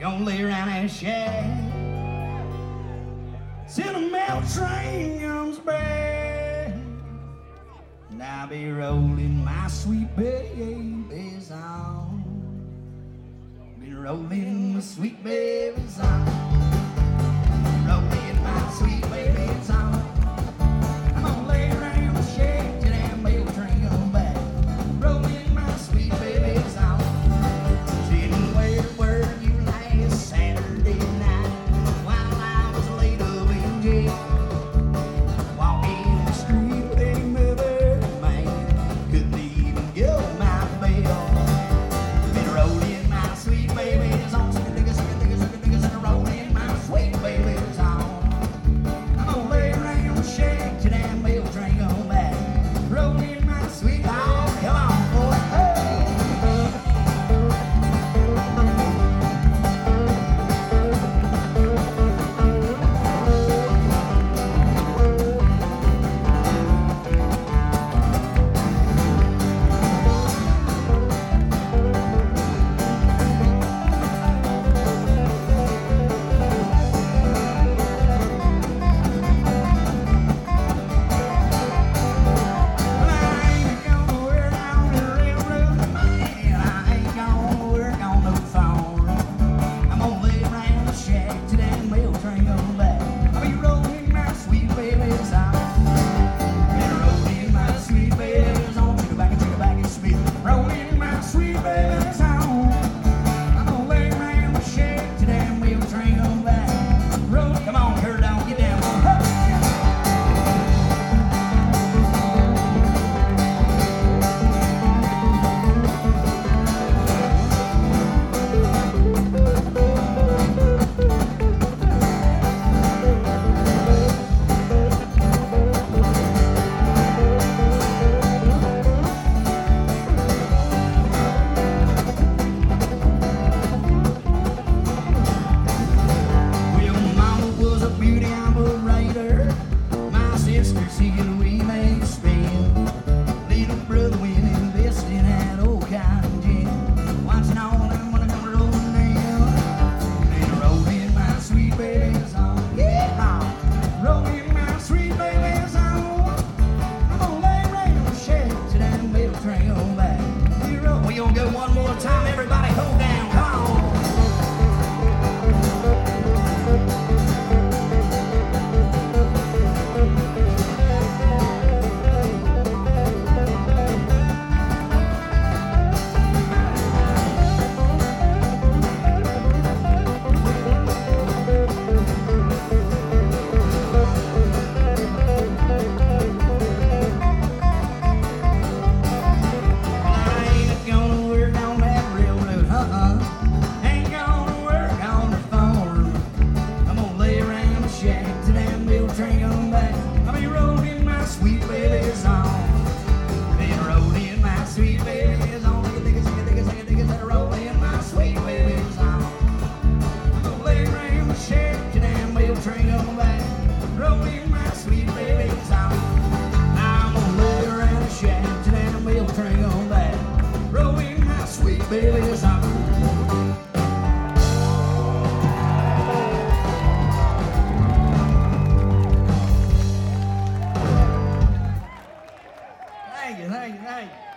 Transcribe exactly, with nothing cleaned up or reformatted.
Gonna lay around that shack till the mail train comes back, and I'll be rolling my sweet baby's on. Be rolling my sweet baby's on. Rolling my sweet baby's on. I'm gonna lay around the shack till that mail train comes back. Rolling my sweet baby's on. Sitting where were you last Saturday night while I was laid up in jail? Walking the street with a mother man, couldn't even go my bail. Been rolling my sweet baby's on, suckin' niggas, suckin' niggas, suckin' niggas, and rolling my sweet baby's on. I'm gonna lay around the shack till that mail train come back. Rolling my sweet, oh, come on, boy, hey. One more time, everybody, hold down, come on. Baby's on. Thank you, thank you, thank you.